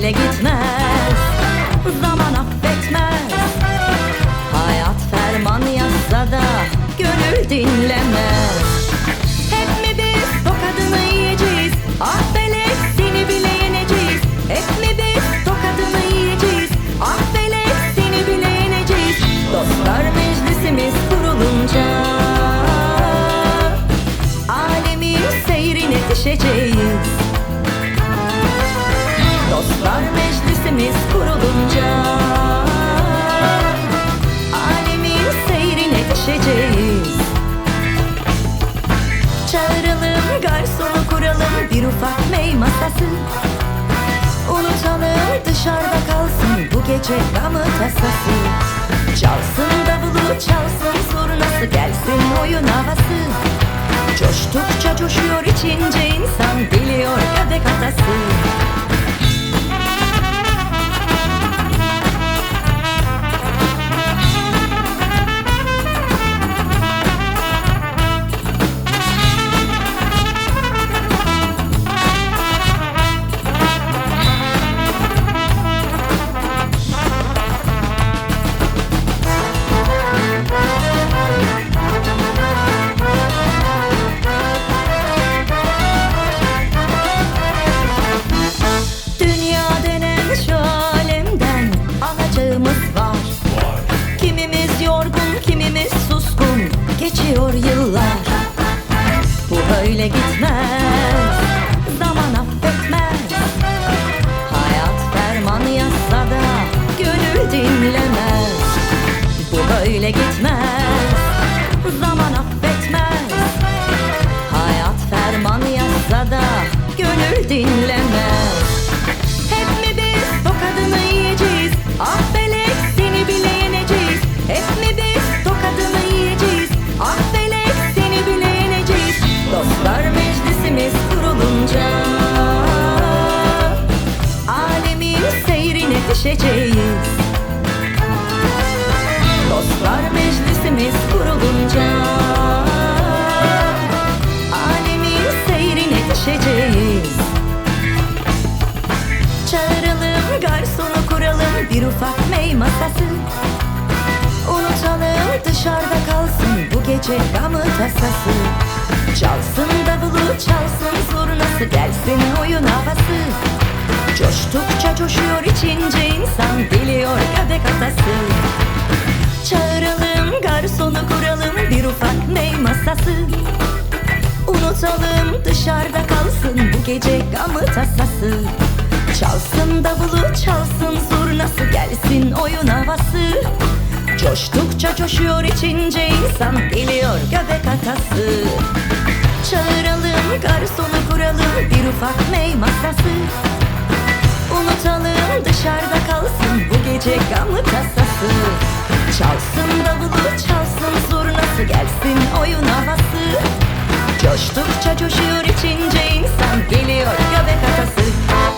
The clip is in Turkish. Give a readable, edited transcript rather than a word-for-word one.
böyle gitmez, zaman affetmez. Hayat ferman yazsa da gönül dinlemez. Hep mi biz tokadını yiyeceğiz? Ah felek, seni bile yeneceğiz. Hep mi biz tokadını yiyeceğiz? Ah felek, seni bile yeneceğiz. Dostlar meclisimiz kurulunca alemin seyrine düşeceğiz. Dostlar meclisimiz kurulunca alemin seyrine düşeceğiz. Çağıralım garsonu, kuralım bir ufak mey masası. Unutalım dışarıda kalsın bu gece gamı tasası. Çalsın davulu, çalsın zurnası, gelsin oyun havası. Coştukça coşuyor içince insan, biliyor göbek atası. Geçiyor yıllar, bu böyle gitmez, zaman affetmez. Hayat ferman yazsa da gönül dinlemez. Bu böyle gitmez, zaman affetmez. Hayat ferman yazsa da gönül dinlemez. Hep mi biz tokadını yiyeceğiz? Ah felek, seni bile yeneceğiz. Hep mi biz tokadını yiyeceğiz? Ah felek, seni bile yeneceğiz. Dostlar meclisimiz kurulunca alemin seyrine düşeceğiz. Dostlar meclisimiz kurulunca alemin seyrine düşeceğiz. Çağıralım garsonu, kuralım bir ufak mey masası. Unutalım dışarıda kalsın bu gece gamı tasası. Çalsın davulu, çalsın zurnası, gelsin oyun havası. Coştukça coşuyor içince insan, biliyor göbek atası. Çağıralım garsonu, kuralım bir ufak mey masası. Unutalım dışarıda kalsın bu gece gamı tasası. Çalsın davulu, çalsın zurnası, gelsin oyun havası. Coştukça coşuyor içince insan, biliyor göbek atası. Çağıralım garsonu, kuralım bir ufak mey masası. Unutalım dışarıda kalsın bu gece gamı tasası. Çalsın davulu, çalsın zurnası, gelsin oyun havası. Coştukça coşuyor içince insan, geliyor göbek atası.